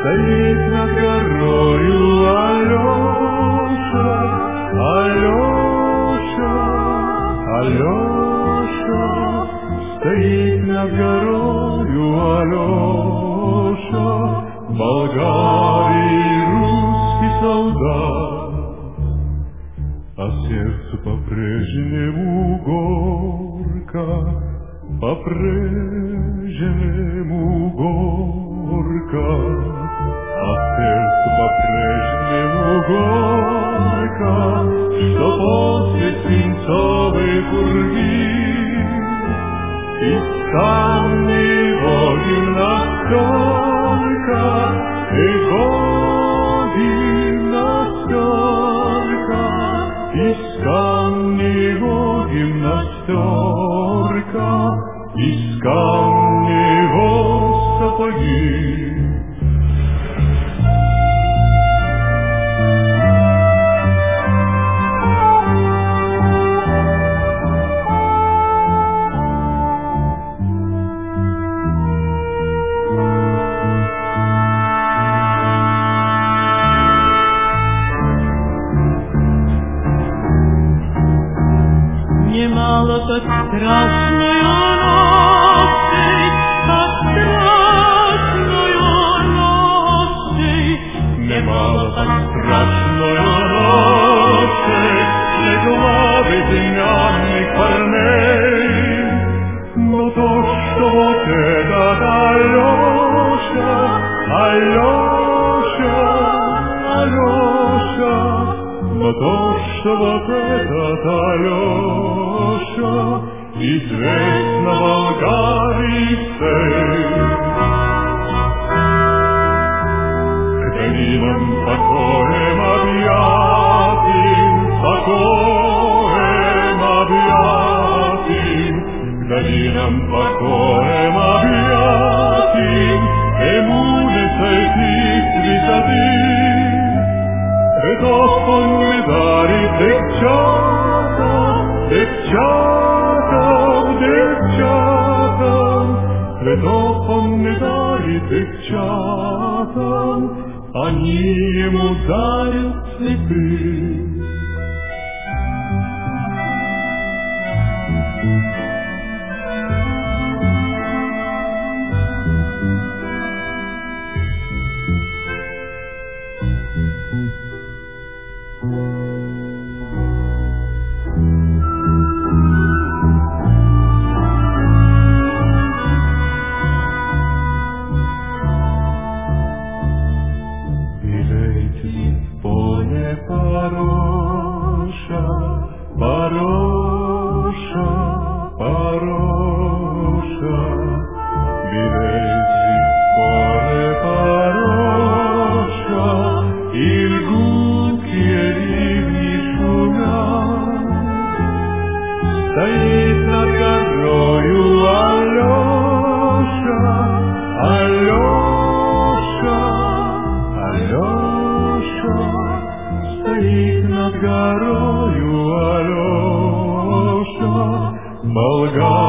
стоит над горою Алеша, Алеша, Алеша, стоит над горою Алеша, болгарий русский солдат, а сердцу по-прежнему горько, по-прежнему горько, а сердцу по-прежнему горько, что после свинцовой пурги из камнего гимнастерка, его гимнастерка, из камнего гимнастерка, из камнего сапоги. Немало под страшную ночей, под страшную ночей, Немало под страшную ночей легла безымянных парней, но то, что вот этот Алеша, Алеша, Алеша, но то, что вот этот Алеша известно Болгарии всей. Гдалином покоем объятым, покоем объятым, Гдалином покоем объятым, ему не сойти с высоты. Редов он не дарит девчатам, девчатам, девчатам. Редов он не дарит девчатам, они ему дарят цветы. Пароша, Пароша, Пароша, билейте в поле Пароша, и льгутки ливни шумят. Стоит над горою Алеша, Алеша, Алеша, стоит над горою Алеша, Болгар.